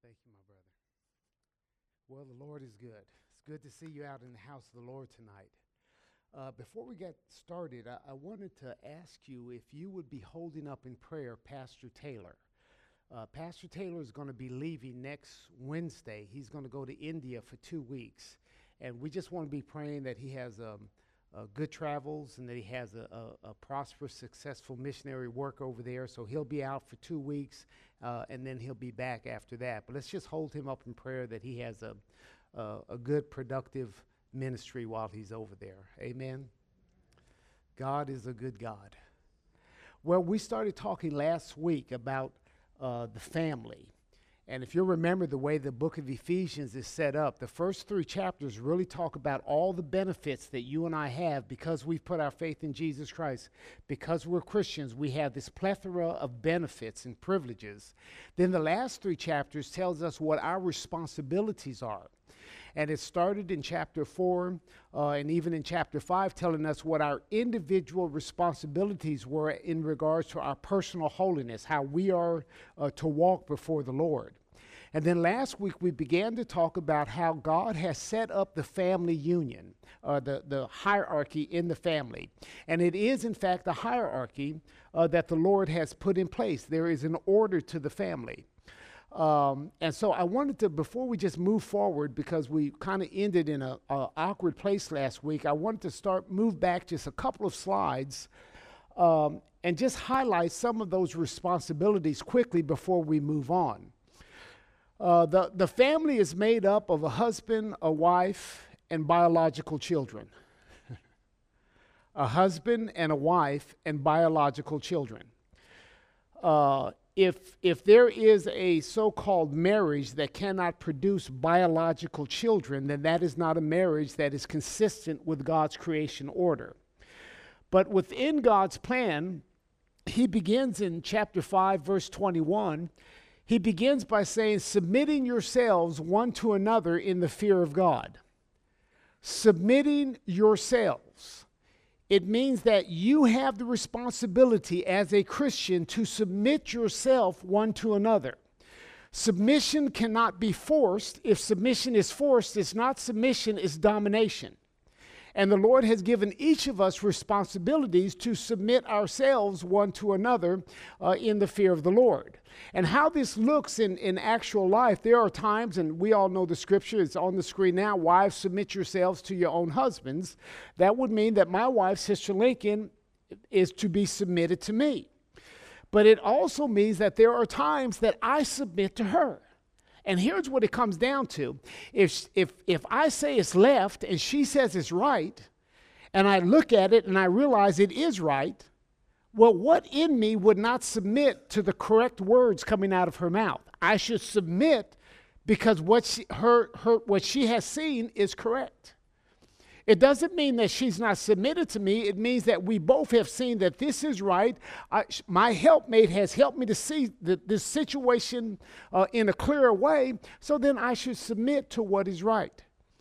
Thank you, my brother. Well, the Lord is good. It's good to see you out in the house of the Lord tonight. Before we get started, I wanted to ask you if you would be holding up in prayer Pastor Taylor. Pastor Taylor is going to be leaving next Wednesday. He's going to go to India for 2 weeks. And we just want to be praying that he has good travels and that he has a prosperous, successful missionary work over there. So he'll be out for 2 weeks, and then he'll be back after that. But let's just hold him up in prayer that he has a good, productive ministry while he's over there. Amen. God is a good God. Well, we started talking last week about the family. And if you'll remember the way the book of Ephesians is set up, the first 3 chapters really talk about all the benefits that you and I have because we've put our faith in Jesus Christ. Because we're Christians, we have this plethora of benefits and privileges. Then the last 3 chapters tells us what our responsibilities are. And it started in chapter 4 and even in chapter 5 telling us what our individual responsibilities were in regards to our personal holiness, how we are to walk before the Lord. And then last week we began to talk about how God has set up the family union, the hierarchy in the family. And it is in fact a hierarchy that the Lord has put in place. There is an order to the family. And so I wanted to, before we just move forward, because we kind of ended in a awkward place last week, I wanted to move back just a couple of slides and just highlight some of those responsibilities quickly before we move on. The family is made up of a husband, a wife, and biological children. A husband and a wife and biological children. If there is a so-called marriage that cannot produce biological children, then that is not a marriage that is consistent with God's creation order. But within God's plan, he begins in chapter 5, verse 21. He begins by saying, submitting yourselves one to another in the fear of God. Submitting yourselves. It means that you have the responsibility as a Christian to submit yourself one to another. Submission cannot be forced. If submission is forced, it's not submission, it's domination. And the Lord has given each of us responsibilities to submit ourselves one to another in the fear of the Lord. And how this looks in actual life, there are times, and we all know the scripture, it's on the screen now, wives, submit yourselves to your own husbands. That would mean that my wife, Sister Lincoln, is to be submitted to me. But it also means that there are times that I submit to her. And here's what it comes down to. If I say it's left and she says it's right, and I look at it and I realize it is right, well, what in me would not submit to the correct words coming out of her mouth? I should submit because what she has seen is correct. It doesn't mean that she's not submitted to me. It means that we both have seen that this is right. My helpmate has helped me to see this situation in a clearer way, so then I should submit to what is right.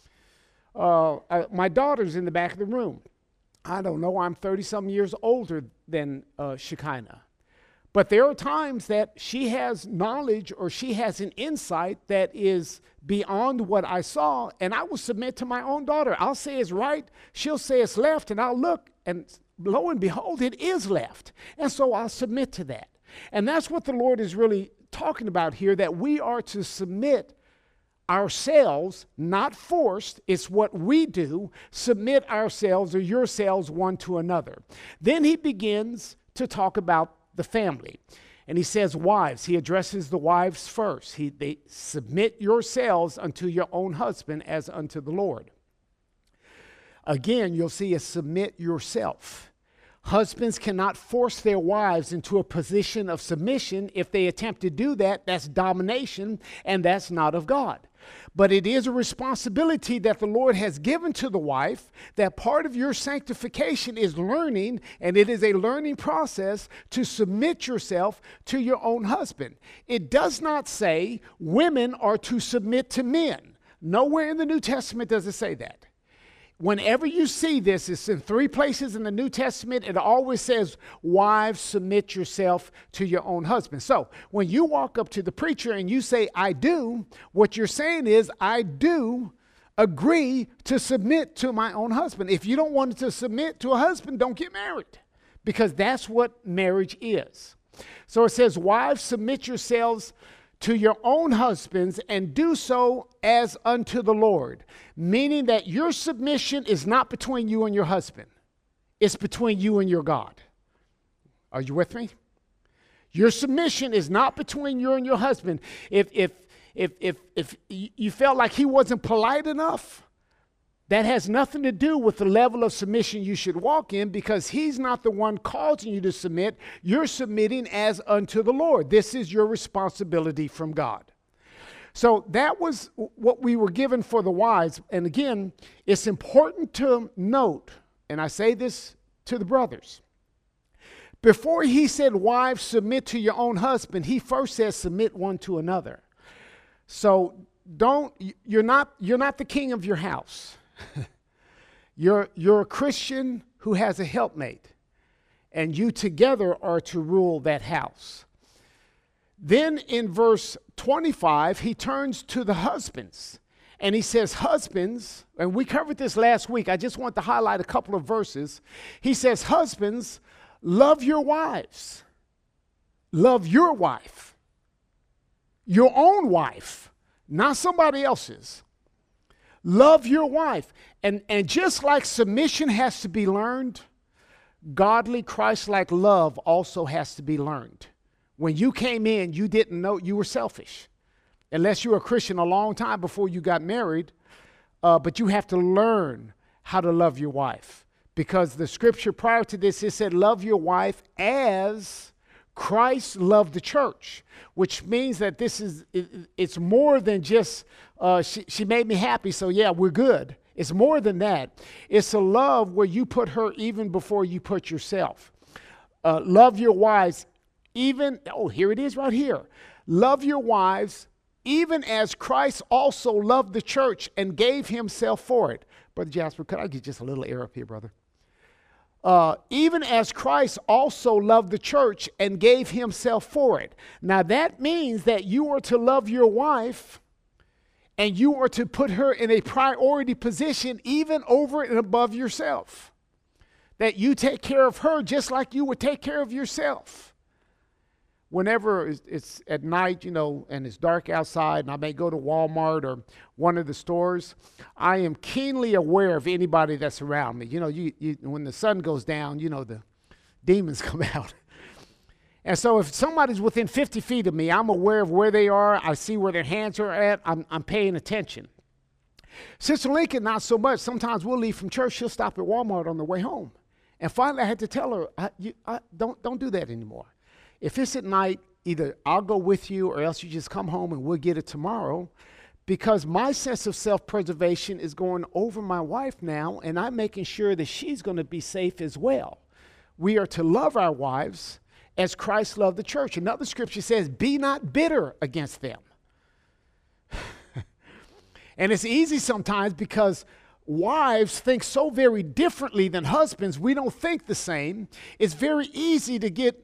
My daughter's in the back of the room. I don't know, I'm 30-some years older than Shekinah. But there are times that she has knowledge or she has an insight that is beyond what I saw, and I will submit to my own daughter. I'll say it's right, she'll say it's left, and I'll look, and lo and behold, it is left. And so I'll submit to that. And that's what the Lord is really talking about here, that we are to submit ourselves, not forced, it's what we do, submit ourselves or yourselves one to another. Then he begins to talk about the family. And he says, wives, he addresses the wives first. They submit yourselves unto your own husband as unto the Lord. Again, you'll see a submit yourself. Husbands cannot force their wives into a position of submission. If they attempt to do that, that's domination, and that's not of God. But it is a responsibility that the Lord has given to the wife, that part of your sanctification is learning, and it is a learning process to submit yourself to your own husband. It does not say women are to submit to men. Nowhere in the New Testament does it say that. whenever you see this, it's in 3 places in the New Testament. It always says, wives, submit yourself to your own husband. So when you walk up to the preacher and you say, I do, what you're saying is, I do agree to submit to my own husband. If you don't want to submit to a husband, don't get married, because that's what marriage is. So it says, wives, submit yourselves to your own husbands, and do so as unto the Lord. Meaning that your submission is not between you and your husband. It's between you and your God. Are you with me? Your submission is not between you and your husband. If you felt like he wasn't polite enough, that has nothing to do with the level of submission you should walk in, because he's not the one causing you to submit. You're submitting as unto the Lord. This is your responsibility from God. So that was what we were given for the wives. And again, it's important to note, and I say this to the brothers, before he said, wives, submit to your own husband, he first says, submit one to another. So you're not the king of your house. You're a Christian who has a helpmate, and you together are to rule that house. Then in verse 25, he turns to the husbands, and he says, husbands, and we covered this last week. I just want to highlight a couple of verses. He says, husbands, love your wives. Love your wife. Your own wife, not somebody else's. Love your wife. And just like submission has to be learned, godly, Christ-like love also has to be learned. When you came in, you didn't know you were selfish, unless you were a Christian a long time before you got married. But you have to learn how to love your wife, because the scripture prior to this, it said, love your wife as Christ loved the church, which means that it's more than just, she made me happy, so yeah, we're good. It's more than that. It's a love where you put her even before you put yourself. Love your wives even, here it is right here. Love your wives even as Christ also loved the church and gave himself for it. Brother Jasper, could I get just a little air up here, brother? Even as Christ also loved the church and gave himself for it. Now that means that you are to love your wife, and you are to put her in a priority position even over and above yourself. That you take care of her just like you would take care of yourself. Whenever it's at night, and it's dark outside, and I may go to Walmart or one of the stores, I am keenly aware of anybody that's around me. When the sun goes down, the demons come out. And so if somebody's within 50 feet of me, I'm aware of where they are. I see where their hands are at. I'm paying attention. Sister Lincoln, not so much. Sometimes we'll leave from church. She'll stop at Walmart on the way home. And finally, I had to tell her, don't do that anymore. If it's at night, either I'll go with you or else you just come home and we'll get it tomorrow, because my sense of self-preservation is going over my wife now, and I'm making sure that she's going to be safe as well. We are to love our wives as Christ loved the church. Another scripture says, be not bitter against them. And it's easy sometimes because wives think so very differently than husbands. We don't think the same. It's very easy to get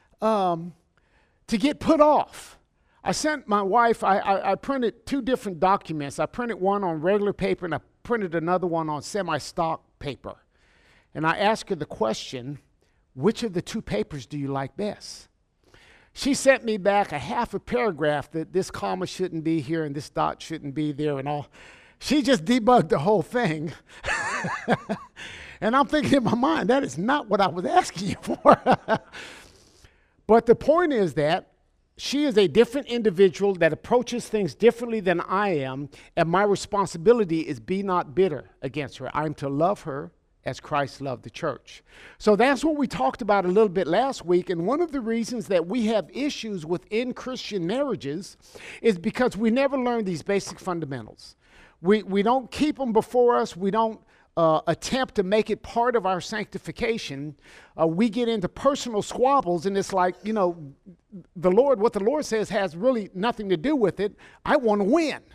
put off. I sent my wife, I printed 2 different documents. I printed one on regular paper, and I printed another one on semi-stock paper. And I asked her the question, which of the 2 papers do you like best? She sent me back a half a paragraph that this comma shouldn't be here and this dot shouldn't be there and all. She just debugged the whole thing. And I'm thinking in my mind, that is not what I was asking you for. But the point is that she is a different individual that approaches things differently than I am, and my responsibility is be not bitter against her. I'm to love her as Christ loved the church. So that's what we talked about a little bit last week, and one of the reasons that we have issues within Christian marriages is because we never learn these basic fundamentals. We don't keep them before us. We don't attempt to make it part of our sanctification. We get into personal squabbles, and it's like, what the Lord says has really nothing to do with it. I want to win.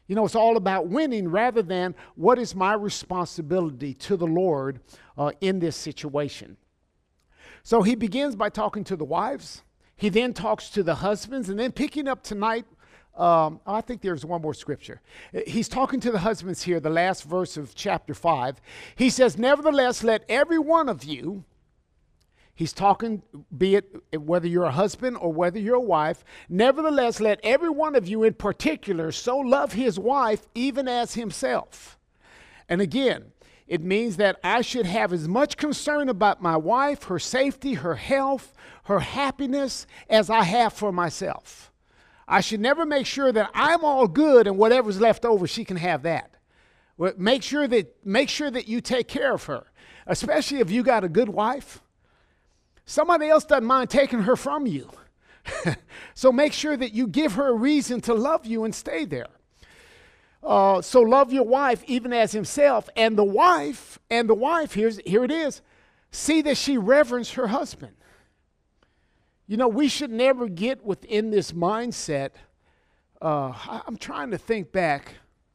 You know, it's all about winning rather than what is my responsibility to the Lord in this situation. So he begins by talking to the wives. He then talks to the husbands, and then picking up tonight, I think there's one more scripture. He's talking to the husbands here, the last verse of chapter 5. He says, nevertheless, let every one of you, he's talking, be it whether you're a husband or whether you're a wife, nevertheless, let every one of you in particular so love his wife even as himself. And again, it means that I should have as much concern about my wife, her safety, her health, her happiness, as I have for myself. I should never make sure that I'm all good and whatever's left over, she can have that. Well, make sure that you take care of her, especially if you got a good wife. Somebody else doesn't mind taking her from you. So make sure that you give her a reason to love you and stay there. So love your wife even as himself. And the wife, here it is, see that she reverence her husband. You know, we should never get within this mindset. I'm trying to think back.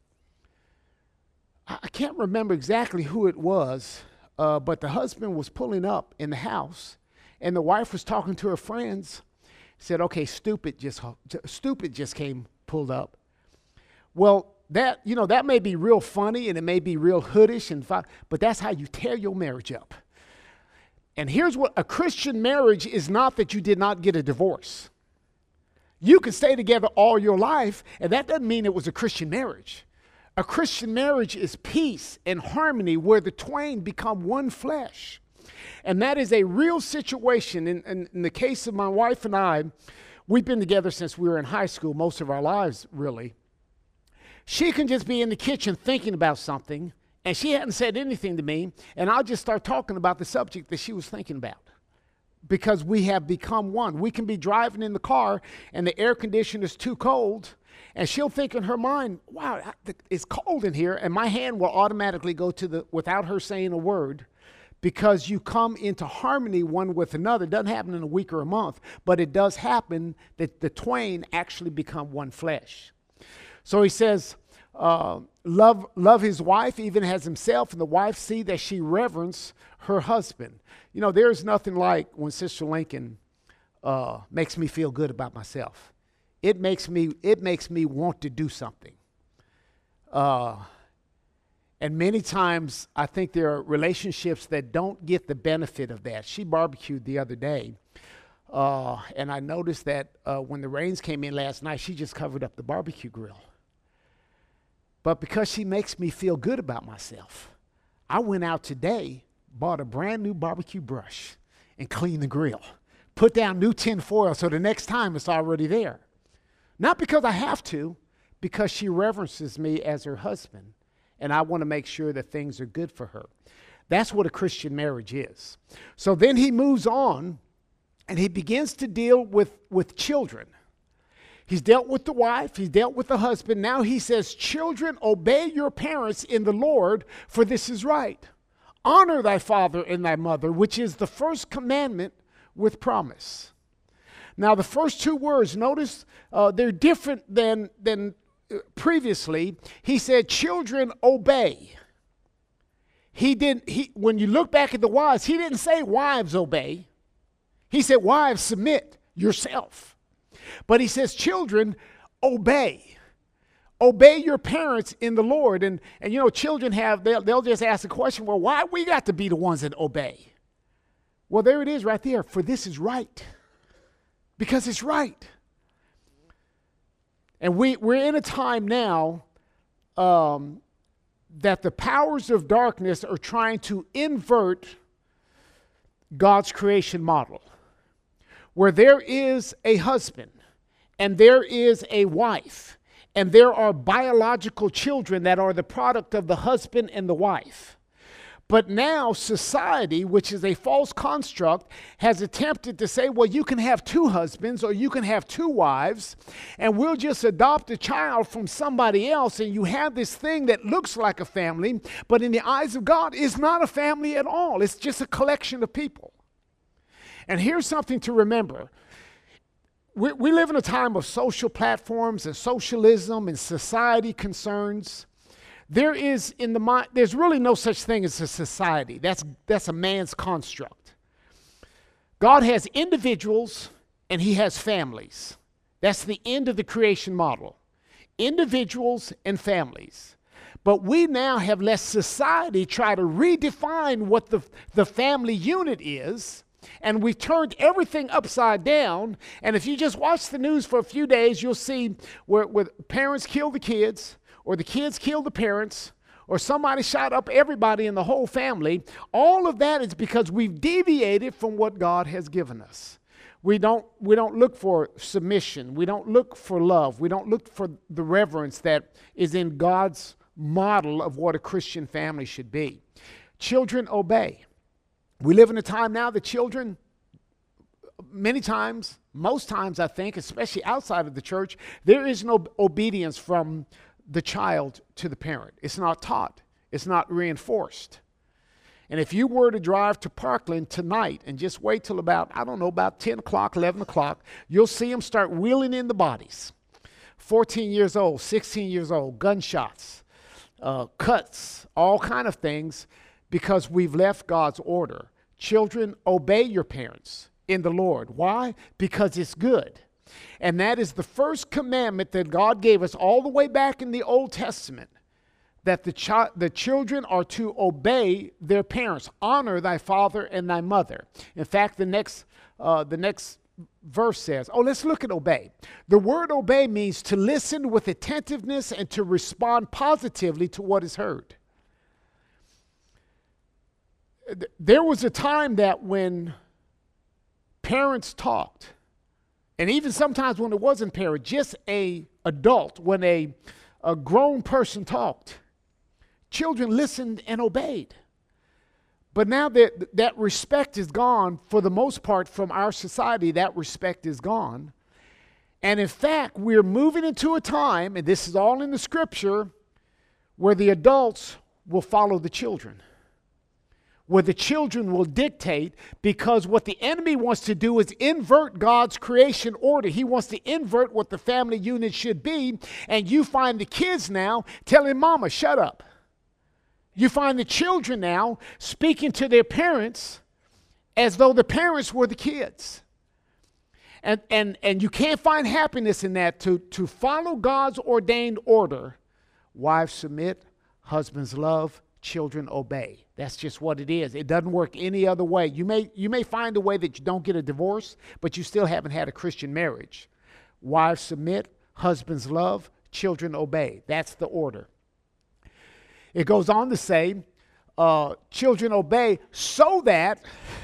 I can't remember exactly who it was, but the husband was pulling up in the house, and the wife was talking to her friends. Said, okay, stupid just came pulled up. Well, that may be real funny, and it may be real hoodish, but that's how you tear your marriage up. And here's what a Christian marriage is: not that you did not get a divorce. You can stay together all your life, and that doesn't mean it was a Christian marriage. A Christian marriage is peace and harmony where the twain become one flesh. And that is a real situation. In the case of my wife and I, we've been together since we were in high school, most of our lives, really. She can just be in the kitchen thinking about something, and she hadn't said anything to me, and I'll just start talking about the subject that she was thinking about, because we have become one. We can be driving in the car, and the air conditioner is too cold, and she'll think in her mind, wow, it's cold in here, and my hand will automatically go to without her saying a word, because you come into harmony one with another. It doesn't happen in a week or a month, but it does happen that the twain actually become one flesh. So he says, love his wife even as himself, and the wife see that she reverence her husband. You know, there's nothing like when Sister Lincoln makes me feel good about myself. It makes me want to do something. And many times I think there are relationships that don't get the benefit of that. She barbecued the other day, and I noticed that when the rains came in last night, she just covered up the barbecue grill. But because she makes me feel good about myself, I went out today, bought a brand new barbecue brush, and cleaned the grill. Put down new tin foil so the next time it's already there. Not because I have to, because she reverences me as her husband, and I want to make sure that things are good for her. That's what a Christian marriage is. So then he moves on, and he begins to deal with children. He's dealt with the wife. He's dealt with the husband. Now he says, children, obey your parents in the Lord, for this is right. Honor thy father and thy mother, which is the first commandment with promise. Now the first two words, notice they're different than previously. He said, children, obey. When you look back at the wives, he didn't say wives obey. He said, wives, submit yourself. But he says, children, obey. Obey your parents in the Lord. And you know, children they'll just ask the question, well, why we got to be the ones that obey? Well, there it is right there. For this is right. Because it's right. And we're in a time now that the powers of darkness are trying to invert God's creation model, where there is a husband and there is a wife, and there are biological children that are the product of the husband and the wife. But now society, which is a false construct, has attempted to say, well, you can have two husbands or you can have two wives, and we'll just adopt a child from somebody else, and you have this thing that looks like a family, but in the eyes of God is not a family at all. It's just a collection of people. And here's something to remember. we live in a time of social platforms and socialism and society concerns. There's really no such thing as a society. That's a man's construct. God has individuals and he has families. That's the end of the creation model. Individuals and families. But we now have let society try to redefine what the family unit is, and we've turned everything upside down. And if you just watch the news for a few days, you'll see where parents kill the kids, or the kids kill the parents, or somebody shot up everybody in the whole family. All of that is because we've deviated from what God has given us. We don't look for submission. We don't look for love. We don't look for the reverence that is in God's model of what a Christian family should be. Children obey. We live in a time now that children, many times, most times I think, especially outside of the church, there is no obedience from the child to the parent. It's not taught. It's not reinforced. And if you were to drive to Parkland tonight and just wait till about 10 o'clock, 11 o'clock, you'll see them start wheeling in the bodies. 14 years old, 16 years old, gunshots, cuts, all kind of things, because we've left God's order. Children, obey your parents in the Lord. Why? Because it's good. And that is the first commandment that God gave us all the way back in the Old Testament, that the children are to obey their parents. Honor thy father and thy mother. In fact, the next verse says, let's look at obey. The word obey means to listen with attentiveness and to respond positively to what is heard. There was a time that when parents talked, and even sometimes when it wasn't parent, just a adult, when a grown person talked, children listened and obeyed. But now that respect is gone, for the most part from our society, that respect is gone. And in fact, we're moving into a time, and this is all in the scripture, where the adults will follow the children. Where the children will dictate, because what the enemy wants to do is invert God's creation order. He wants to invert what the family unit should be. And you find the kids now telling mama, shut up. You find the children now speaking to their parents as though the parents were the kids. And you can't find happiness in that. To follow God's ordained order, wives submit, husbands love, children obey. That's just what it is. It doesn't work any other way. You may find a way that you don't get a divorce, but you still haven't had a Christian marriage. Wives submit, husbands love, children obey. That's the order. It goes on to say, children obey so that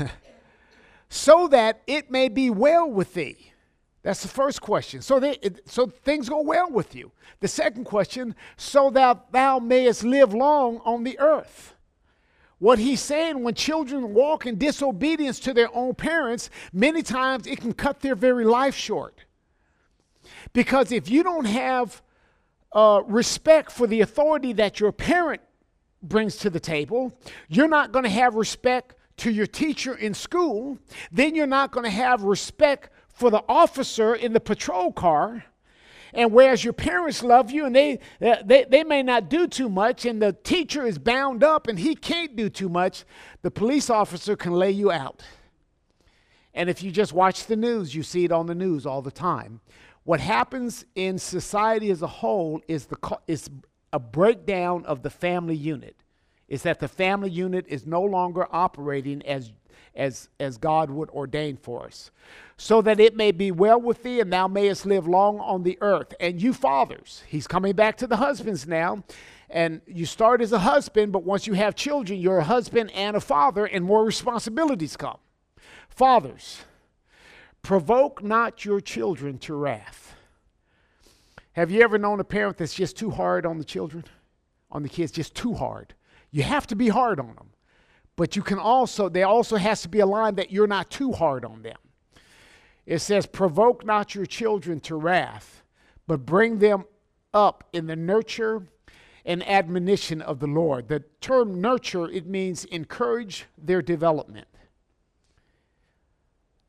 it may be well with thee. That's the first question. So things go well with you. The second question, so that thou mayest live long on the earth. What he's saying, when children walk in disobedience to their own parents, many times it can cut their very life short. Because if you don't have respect for the authority that your parent brings to the table, you're not going to have respect to your teacher in school. Then you're not going to have respect for the officer in the patrol car. And whereas your parents love you and they may not do too much, and the teacher is bound up and he can't do too much, the police officer can lay you out. And if you just watch the news, you see it on the news all the time. What happens in society as a whole is a breakdown of the family unit. Is that the family unit is no longer operating as God would ordain for us. So that it may be well with thee, and thou mayest live long on the earth. And you fathers, he's coming back to the husbands now. And you start as a husband, but once you have children, you're a husband and a father, and more responsibilities come. Fathers, provoke not your children to wrath. Have you ever known a parent that's just too hard on the children? On the kids, just too hard. You have to be hard on them. But there also has to be a line that you're not too hard on them. It says, provoke not your children to wrath, but bring them up in the nurture and admonition of the Lord. The term nurture, it means encourage their development.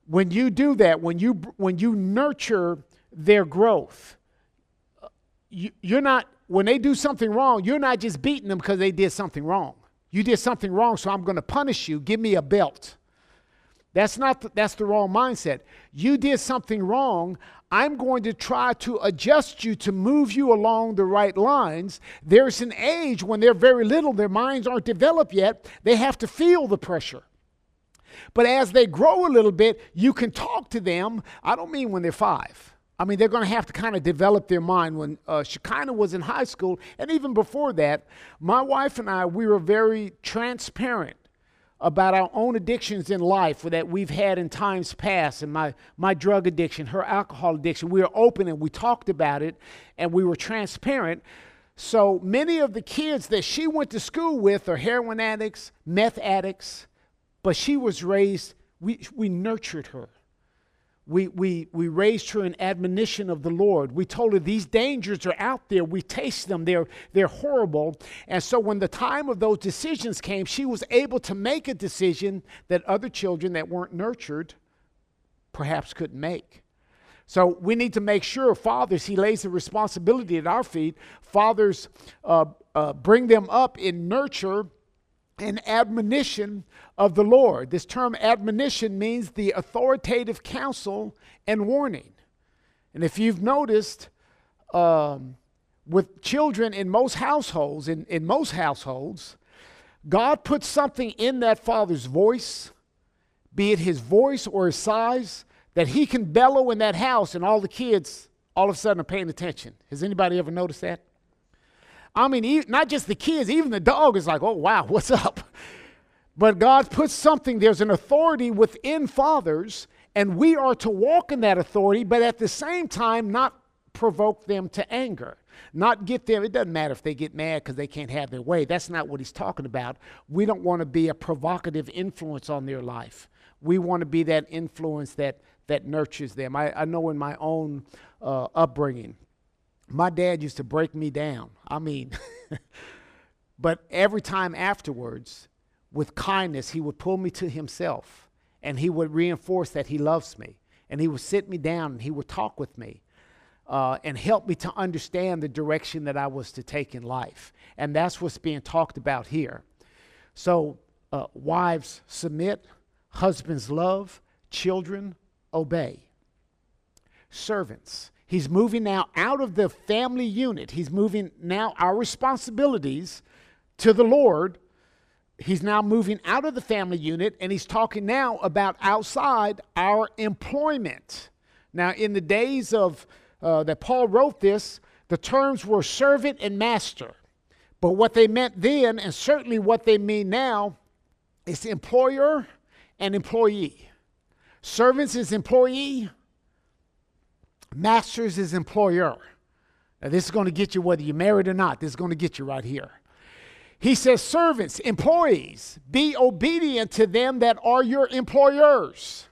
When you do that, when you nurture their growth, you're not, when they do something wrong, you're not just beating them because they did something wrong. You did something wrong, so I'm going to punish you. Give me a belt. That's the wrong mindset. You did something wrong. I'm going to try to adjust you to move you along the right lines. There's an age when they're very little, their minds aren't developed yet. They have to feel the pressure. But as they grow a little bit, you can talk to them. I don't mean when they're 5. I mean, they're going to have to kind of develop their mind. When Shekinah was in high school, and even before that, my wife and I, we were very transparent about our own addictions in life that we've had in times past, and my drug addiction, her alcohol addiction. We were open and we talked about it, and we were transparent. So many of the kids that she went to school with are heroin addicts, meth addicts, but she was raised, we nurtured her. We raised her in admonition of the Lord. We told her these dangers are out there. We taste them. They're horrible. And so when the time of those decisions came, she was able to make a decision that other children that weren't nurtured perhaps couldn't make. So we need to make sure, fathers, he lays the responsibility at our feet. Fathers, bring them up in nurture and admonition of the Lord. This term admonition means the authoritative counsel and warning. And if you've noticed, with children in most households, God puts something in that father's voice, be it his voice or his size, that he can bellow in that house and all the kids all of a sudden are paying attention. Has anybody ever noticed that? I mean, not just the kids, even the dog is like, oh, wow, what's up? But God puts something, there's an authority within fathers, and we are to walk in that authority, but at the same time, not provoke them to anger. Not get them, it doesn't matter if they get mad because they can't have their way. That's not what he's talking about. We don't want to be a provocative influence on their life. We want to be that influence that nurtures them. I know in my own upbringing, my dad used to break me down. I mean, but every time afterwards, with kindness, he would pull me to himself, and he would reinforce that he loves me, and he would sit me down, and he would talk with me and help me to understand the direction that I was to take in life. And that's what's being talked about here. So wives, submit. Husbands, love. Children, obey. Servants. He's moving now out of the family unit. He's moving now our responsibilities to the Lord. He's now moving out of the family unit, and he's talking now about outside our employment. Now, in the days of that Paul wrote this, the terms were servant and master. But what they meant then, and certainly what they mean now, is employer and employee. Servants is employee. Masters is employer. Now, this is going to get you whether you're married or not. This is going to get you right here. He says, servants, employees, be obedient to them that are your employers.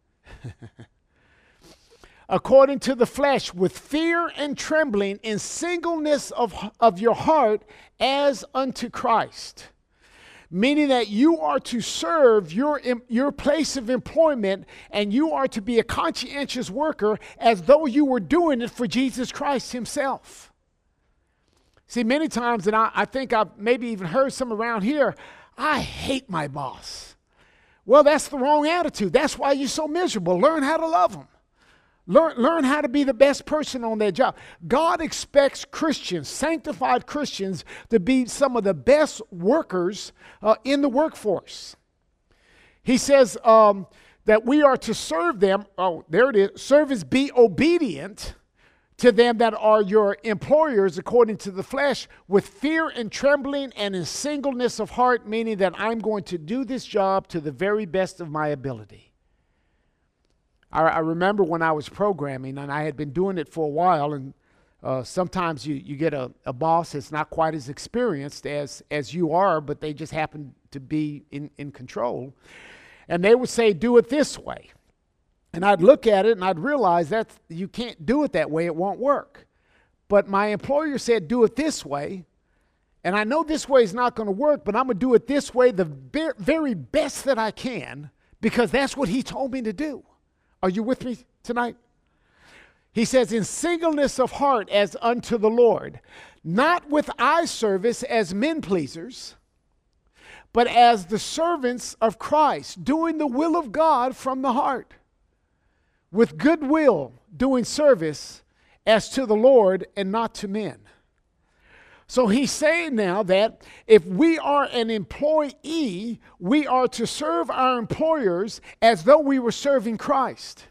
According to the flesh, with fear and trembling, in singleness of your heart, as unto Christ. Meaning that you are to serve your place of employment, and you are to be a conscientious worker as though you were doing it for Jesus Christ himself. See, many times, and I think I've maybe even heard some around here, I hate my boss. Well, that's the wrong attitude. That's why you're so miserable. Learn how to love him. Learn how to be the best person on that job. God expects Christians, sanctified Christians, to be some of the best workers in the workforce. He says that we are to serve them. Oh, there it is. Servants, be obedient to them that are your employers according to the flesh, with fear and trembling and in singleness of heart, meaning that I'm going to do this job to the very best of my ability. I remember when I was programming, and I had been doing it for a while, and sometimes you get a boss that's not quite as experienced as you are, but they just happen to be in control. And they would say, do it this way. And I'd look at it, and I'd realize that you can't do it that way. It won't work. But my employer said, do it this way. And I know this way is not going to work, but I'm going to do it this way the very best that I can, because that's what he told me to do. Are you with me tonight? He says, in singleness of heart as unto the Lord, not with eye service as men pleasers, but as the servants of Christ, doing the will of God from the heart, with good will, doing service as to the Lord and not to men. So he's saying now that if we are an employee, we are to serve our employers as though we were serving Christ.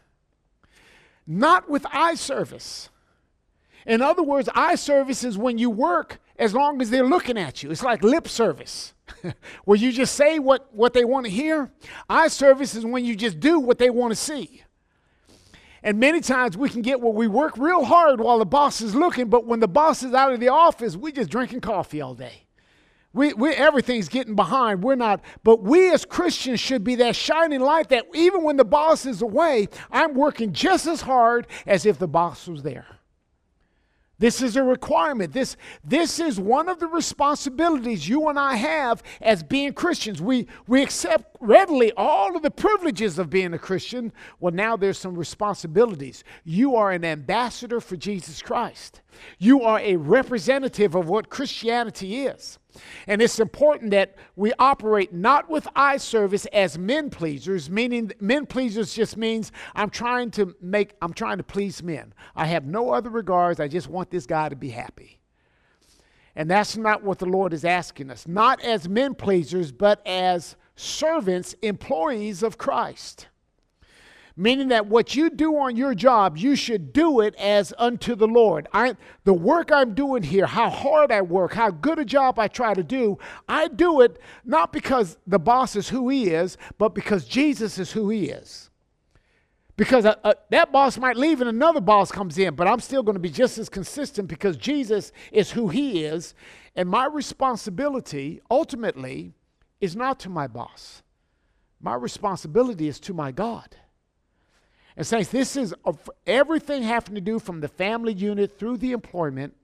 Not with eye service. In other words, eye service is when you work as long as they're looking at you. It's like lip service, where you just say what they want to hear. Eye service is when you just do what they want to see. And many times we can get where we work real hard while the boss is looking, but when the boss is out of the office, we're just drinking coffee all day. Everything's getting behind. We're not. But we as Christians should be that shining light that even when the boss is away, I'm working just as hard as if the boss was there. This is a requirement. This is one of the responsibilities you and I have as being Christians. We accept readily all of the privileges of being a Christian. Well, now there's some responsibilities. You are an ambassador for Jesus Christ. You are a representative of what Christianity is. And it's important that we operate not with eye service as men pleasers, meaning men pleasers just means I'm trying to please men. I have no other regards. I just want this guy to be happy. And that's not what the Lord is asking us. Not as men pleasers, but as servants, employees of Christ. Meaning that what you do on your job, you should do it as unto the Lord. The work I'm doing here, how hard I work, how good a job I try to do, I do it not because the boss is who he is, but because Jesus is who he is. Because that boss might leave and another boss comes in, but I'm still going to be just as consistent because Jesus is who he is. And my responsibility, ultimately, is not to my boss. My responsibility is to my God. And saints, this is everything having to do from the family unit through the employment.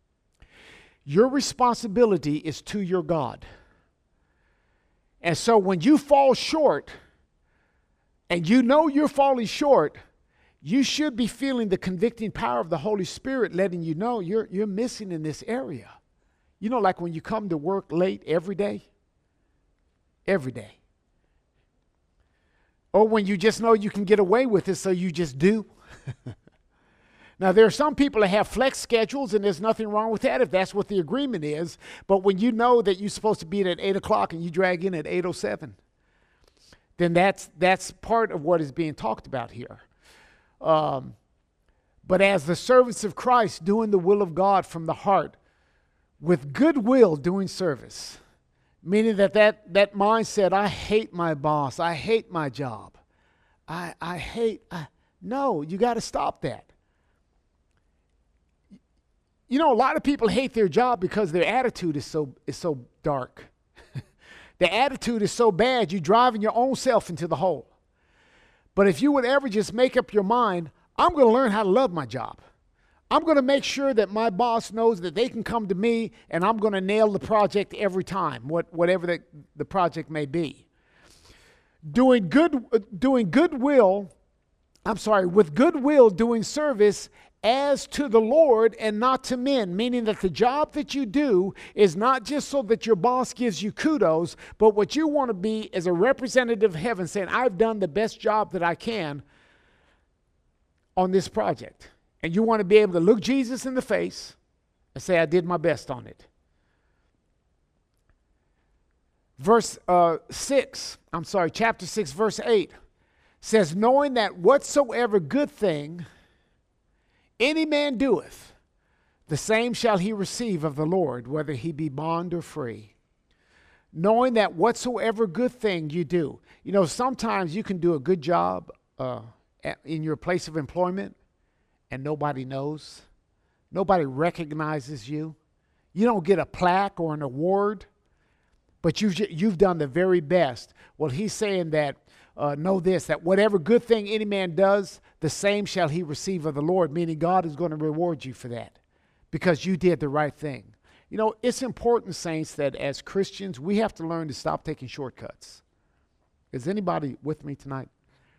Your responsibility is to your God. And so when you fall short, and you know you're falling short, you should be feeling the convicting power of the Holy Spirit letting you know you're missing in this area. You know, like when you come to work late every day. Every day. Or when you just know you can get away with it, so you just do. Now, there are some people that have flex schedules, and there's nothing wrong with that if that's what the agreement is. But when you know that you're supposed to be at 8 o'clock and you drag in at 8:07, then that's part of what is being talked about here. But as the servants of Christ, doing the will of God from the heart, with goodwill doing service. Meaning that mindset, I hate my boss, I hate my job. No, you got to stop that. You know, a lot of people hate their job because their attitude is so dark. The attitude is so bad, you're driving your own self into the hole. But if you would ever just make up your mind, I'm going to learn how to love my job. I'm going to make sure that my boss knows that they can come to me and I'm going to nail the project every time, whatever the project may be. With goodwill doing service as to the Lord and not to men, meaning that the job that you do is not just so that your boss gives you kudos, but what you want to be is a representative of heaven saying, I've done the best job that I can on this project. And you want to be able to look Jesus in the face and say, I did my best on it. Chapter 6, verse 8 says, knowing that whatsoever good thing any man doeth, the same shall he receive of the Lord, whether he be bond or free. Knowing that whatsoever good thing you do. You know, sometimes you can do a good job in your place of employment, and nobody knows. Nobody recognizes you. You don't get a plaque or an award, but you've done the very best. Well, he's saying that, know this, that whatever good thing any man does, the same shall he receive of the Lord, meaning God is going to reward you for that because you did the right thing. You know, it's important, saints, that as Christians, we have to learn to stop taking shortcuts. Is anybody with me tonight?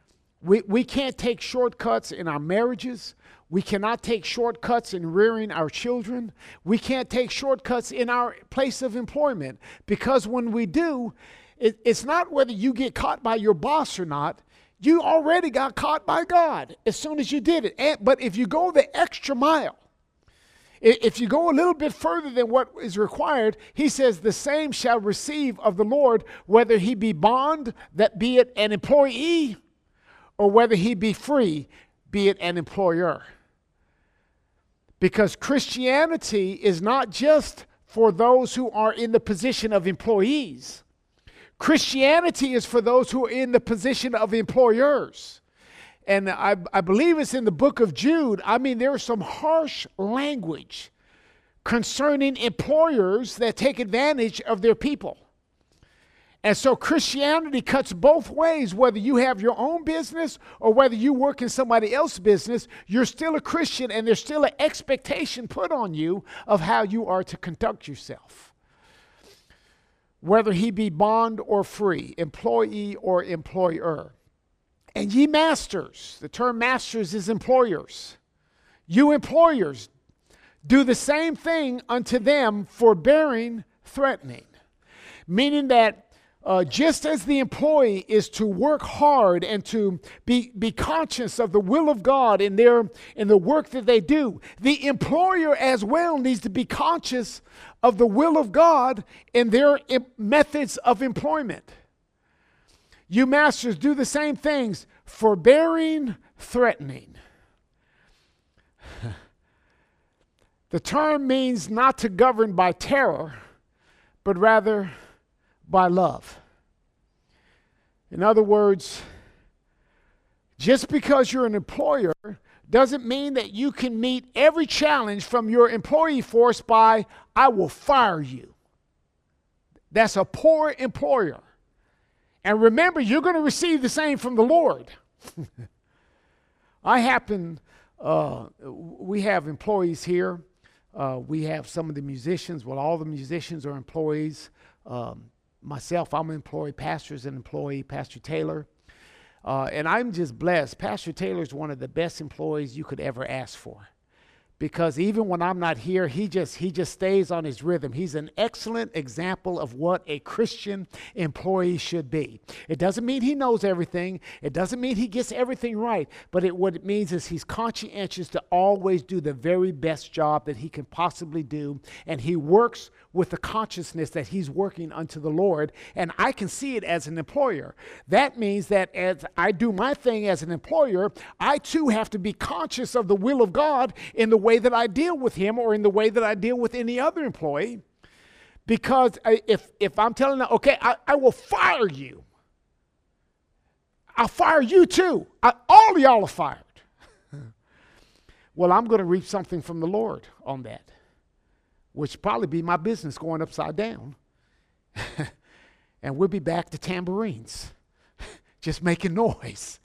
We can't take shortcuts in our marriages. We cannot take shortcuts in rearing our children. We can't take shortcuts in our place of employment, because when we do, it's not whether you get caught by your boss or not. You already got caught by God as soon as you did it. But if you go the extra mile, if you go a little bit further than what is required, he says, the same shall receive of the Lord, whether he be bond, that be it an employee, or whether he be free, be it an employer. Because Christianity is not just for those who are in the position of employees. Christianity is for those who are in the position of employers. And I believe it's in the book of Jude. I mean, there is some harsh language concerning employers that take advantage of their people. And so Christianity cuts both ways. Whether you have your own business or whether you work in somebody else's business, you're still a Christian, and there's still an expectation put on you of how you are to conduct yourself. Whether he be bond or free, employee or employer. And ye masters, the term masters is employers. You employers, do the same thing unto them, forbearing, threatening. Meaning that just as the employee is to work hard and to be conscious of the will of God in the work that they do, the employer as well needs to be conscious of the will of God in their methods of employment. You masters, do the same things, forbearing, threatening. The term means not to govern by terror, but rather by love. In other words, just because you're an employer doesn't mean that you can meet every challenge from your employee force by, I will fire you. That's a poor employer. And remember, you're going to receive the same from the Lord. We have employees here. We have some of the musicians. Well, all the musicians are employees. Myself, I'm an employee. Pastor's an employee, Pastor Taylor. And I'm just blessed. Pastor Taylor is one of the best employees you could ever ask for. Because even when I'm not here, he just stays on his rhythm. He's an excellent example of what a Christian employee should be. It doesn't mean he knows everything. It doesn't mean he gets everything right. But what it means is he's conscientious to always do the very best job that he can possibly do. And he works with the consciousness that he's working unto the Lord. And I can see it as an employer. That means that as I do my thing as an employer, I too have to be conscious of the will of God in the way that I deal with him or in the way that I deal with any other employee. Because if I'm telling them, okay, I will fire you. I'll fire you too. All of y'all are fired. Well, I'm going to reap something from the Lord on that, which probably be my business going upside down. And we'll be back to tambourines, just making noise.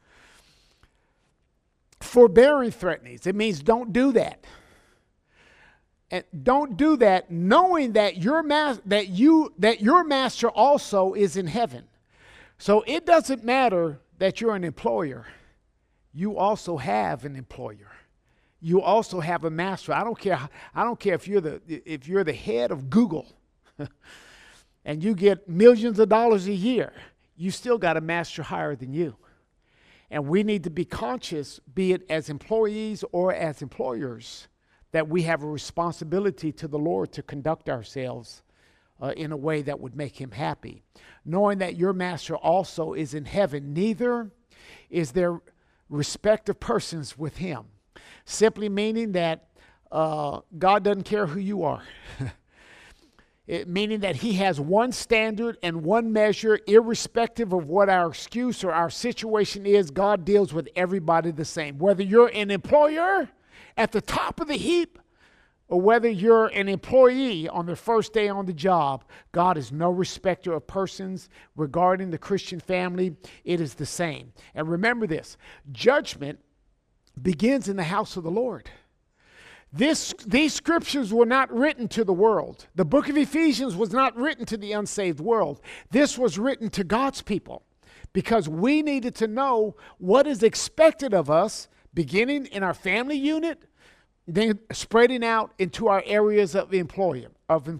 Forbearing threatenings. It means don't do that. And don't do that knowing that your master also is in heaven. So it doesn't matter that you're an employer. You also have an employer. You also have a master. I don't care if you're the head of Google and you get millions of dollars a year. You still got a master higher than you. And we need to be conscious, be it as employees or as employers, that we have a responsibility to the Lord to conduct ourselves in a way that would make him happy. Knowing that your master also is in heaven, neither is there respect of persons with him. Simply meaning that God doesn't care who you are. Meaning that he has one standard and one measure, irrespective of what our excuse or our situation is. God deals with everybody the same. Whether you're an employer at the top of the heap or whether you're an employee on the first day on the job, God is no respecter of persons. Regarding the Christian family, it is the same. And remember this, judgment begins in the house of the Lord. These scriptures were not written to the world. The book of Ephesians was not written to the unsaved world. This was written to God's people because we needed to know what is expected of us, beginning in our family unit, then spreading out into our areas of employment.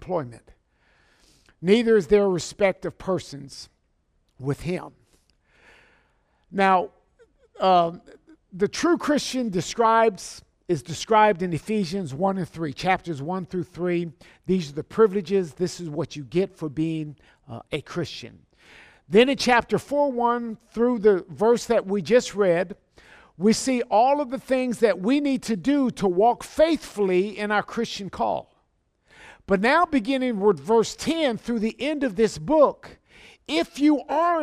Neither is there respect of persons with him. Now, the true Christian is described in Ephesians 1 and 3, chapters 1 through 3. These are the privileges. This is what you get for being a Christian. Then in chapter 4:1 through the verse that we just read, we see all of the things that we need to do to walk faithfully in our Christian call. But now beginning with verse 10 through the end of this book, if you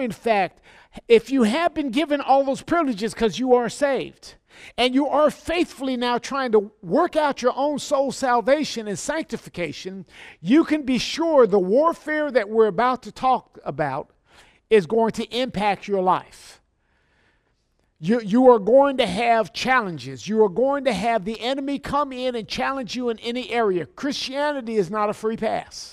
have been given all those privileges because you are saved, and you are faithfully now trying to work out your own soul salvation and sanctification, you can be sure the warfare that we're about to talk about is going to impact your life. You are going to have challenges. You are going to have the enemy come in and challenge you in any area. Christianity is not a free pass.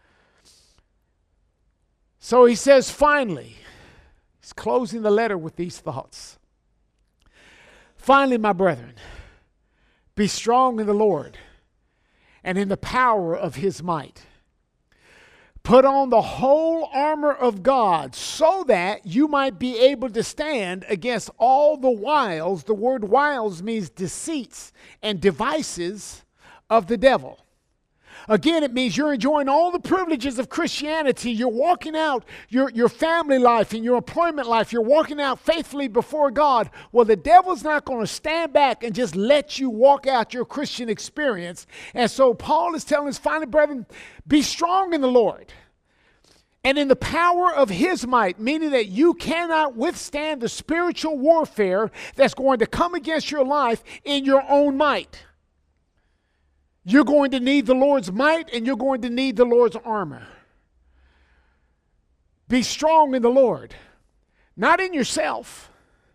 So he says, finally, he's closing the letter with these thoughts. Finally, my brethren, be strong in the Lord and in the power of his might. Put on the whole armor of God so that you might be able to stand against all the wiles. The word wiles means deceits and devices of the devil. Again, it means you're enjoying all the privileges of Christianity. You're walking out your family life and your employment life. You're walking out faithfully before God. Well, the devil's not going to stand back and just let you walk out your Christian experience. And so Paul is telling us, finally, brethren, be strong in the Lord and in the power of his might, meaning that you cannot withstand the spiritual warfare that's going to come against your life in your own might. You're going to need the Lord's might and you're going to need the Lord's armor. Be strong in the Lord, not in yourself.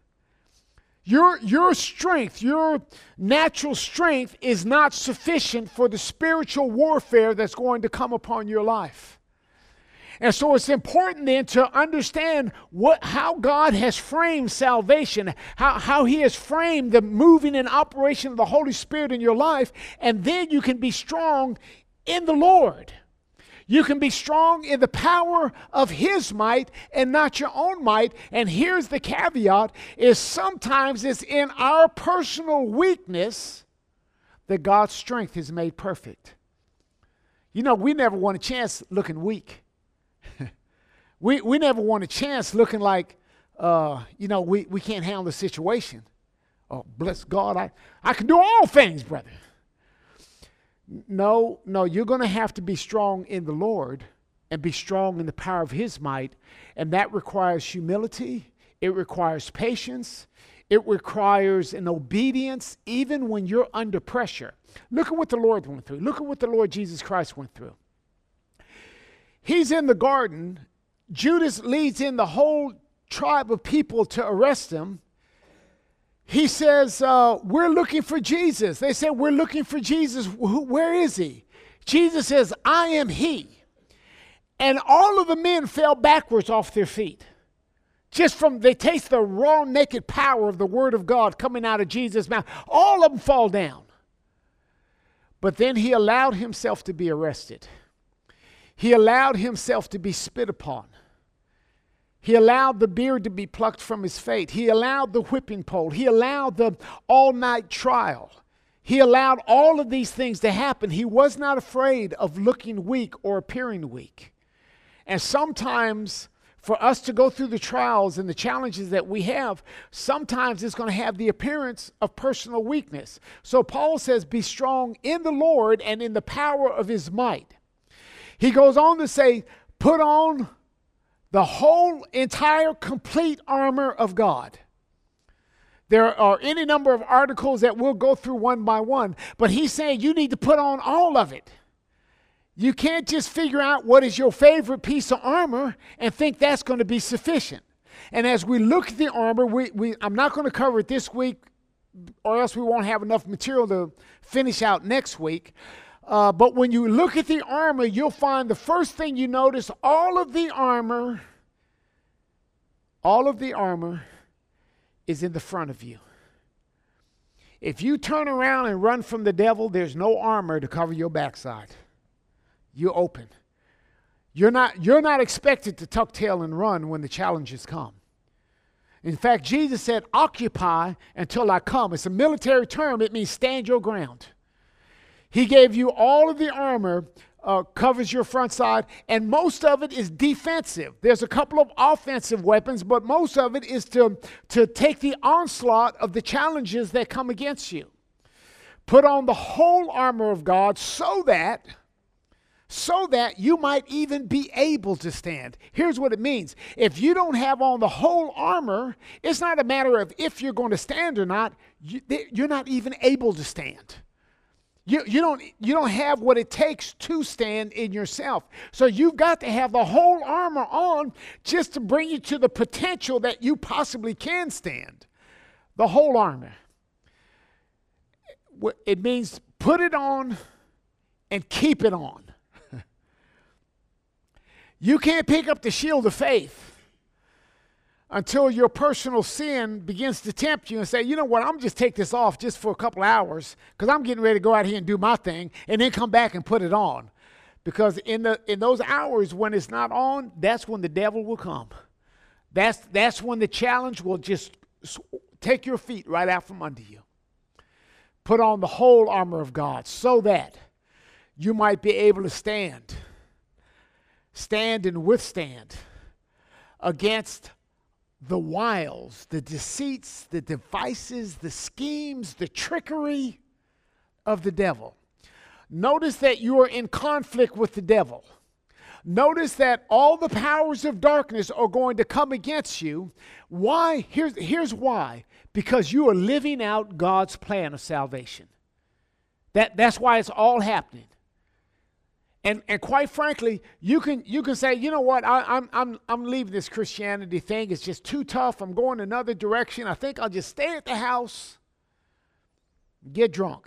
Your strength, your natural strength is not sufficient for the spiritual warfare that's going to come upon your life. And so it's important then to understand how God has framed salvation, how he has framed the moving and operation of the Holy Spirit in your life, and then you can be strong in the Lord. You can be strong in the power of his might and not your own might. And here's the caveat, is sometimes it's in our personal weakness that God's strength is made perfect. You know, we never want a chance looking weak. We never want a chance looking like, we can't handle the situation. Oh, bless God, I can do all things, brother. No, you're going to have to be strong in the Lord and be strong in the power of his might. And that requires humility. It requires patience. It requires an obedience even when you're under pressure. Look at what the Lord went through. Look at what the Lord Jesus Christ went through. He's in the garden. Judas leads in the whole tribe of people to arrest him. He says, we're looking for Jesus. They said, we're looking for Jesus. Where is he? Jesus says, I am he. And all of the men fell backwards off their feet. They taste the raw, naked power of the word of God coming out of Jesus' mouth. All of them fall down. But then he allowed himself to be arrested. He allowed himself to be spit upon. He allowed the beard to be plucked from his face. He allowed the whipping pole. He allowed the all-night trial. He allowed all of these things to happen. He was not afraid of looking weak or appearing weak. And sometimes for us to go through the trials and the challenges that we have, sometimes it's going to have the appearance of personal weakness. So Paul says, be strong in the Lord and in the power of his might. He goes on to say, put on the whole entire complete armor of God. There are any number of articles that we'll go through one by one, but he's saying you need to put on all of it. You can't just figure out what is your favorite piece of armor and think that's going to be sufficient. And as we look at the armor, I'm not going to cover it this week or else we won't have enough material to finish out next week. But when you look at the armor, you'll find the first thing you notice, all of the armor All of the armor is in the front of you. If you turn around and run from the devil, there's no armor to cover your backside. You're open. You're not expected to tuck tail and run when the challenges come. In fact, Jesus said, occupy until I come. It's a military term. It means stand your ground. He gave you all of the armor, covers your front side, and most of it is defensive. There's a couple of offensive weapons, but most of it is to take the onslaught of the challenges that come against you. Put on the whole armor of God so that you might even be able to stand. Here's what it means. If you don't have on the whole armor, it's not a matter of if you're going to stand or not. You're not even able to stand. You don't have what it takes to stand in yourself. So you've got to have the whole armor on just to bring you to the potential that you possibly can stand. The whole armor. It means put it on and keep it on. You can't pick up the shield of faith until your personal sin begins to tempt you and say, you know what, I'm going to just take this off just for a couple hours because I'm getting ready to go out here and do my thing, and then come back and put it on. Because in those hours when it's not on, that's when the devil will come. That's when the challenge will just take your feet right out from under you. Put on the whole armor of God so that you might be able to stand and withstand against the wiles, the deceits, the devices, the schemes, the trickery of the devil. Notice that you are in conflict with the devil. Notice that all the powers of darkness are going to come against you. Why? Here's why. Because you are living out God's plan of salvation. That's why it's all happening. And quite frankly, you can say, you know what, I'm leaving this Christianity thing. It's just too tough. I'm going another direction. I think I'll just stay at the house, get drunk.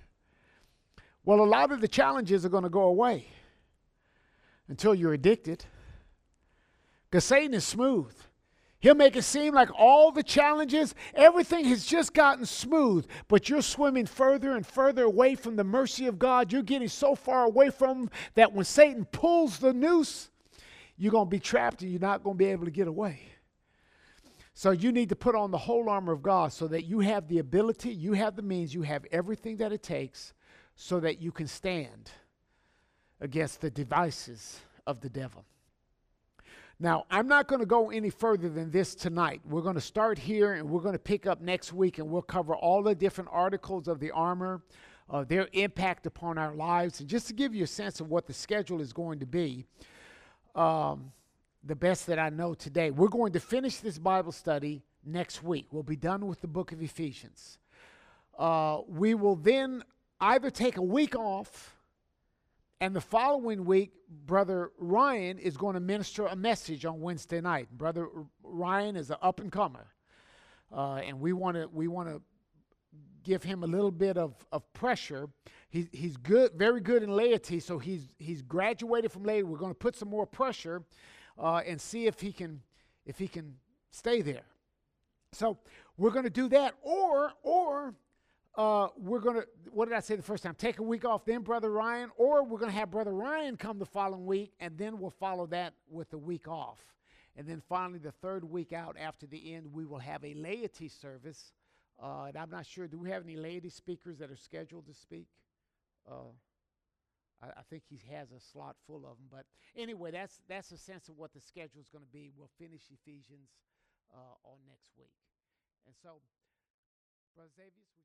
Well, a lot of the challenges are going to go away until you're addicted. Because Satan is smooth. He'll make it seem like all the challenges, everything has just gotten smooth, but you're swimming further and further away from the mercy of God. You're getting so far away from him that when Satan pulls the noose, you're going to be trapped and you're not going to be able to get away. So you need to put on the whole armor of God so that you have the ability, you have the means, you have everything that it takes so that you can stand against the devices of the devil. Now, I'm not going to go any further than this tonight. We're going to start here, and we're going to pick up next week, and we'll cover all the different articles of the armor, their impact upon our lives. And just to give you a sense of what the schedule is going to be, the best that I know today, we're going to finish this Bible study next week. We'll be done with the book of Ephesians. We will then either take a week off, and the following week, Brother Ryan is going to minister a message on Wednesday night. Brother Ryan is an up-and-comer, and we want to give him a little bit of pressure. He's good, very good in laity, so he's graduated from laity. We're going to put some more pressure and see if he can stay there. So we're going to do that, or we're going to, what did I say the first time? Take a week off, then Brother Ryan, or we're going to have Brother Ryan come the following week, and then we'll follow that with a week off. And then finally, the third week out after the end, we will have a laity service. And I'm not sure, do we have any laity speakers that are scheduled to speak? I think he has a slot full of them. But anyway, that's a sense of what the schedule is going to be. We'll finish Ephesians on next week. And so, Brother Xavier,